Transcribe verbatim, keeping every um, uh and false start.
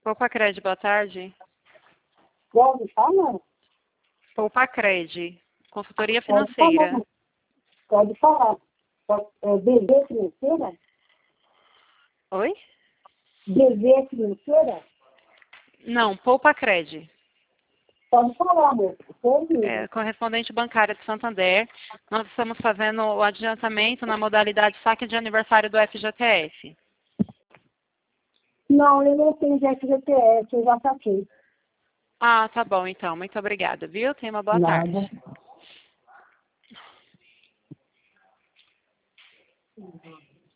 Poupa-Cred, boa tarde. Pode falar? Poupa-Cred, consultoria Pode financeira. falar. Pode falar. Pode, é, D V financeira? Oi? D V financeira? Não, Poupa-Cred. Pode falar, moço. Pode. É, correspondente bancária de Santander. Nós estamos fazendo o adiantamento na modalidade saque de aniversário do F G T S. Não, eu não tenho F G T S, eu já saquei. Ah, tá bom então. Muito obrigada, viu? Tenha uma boa Nada. tarde.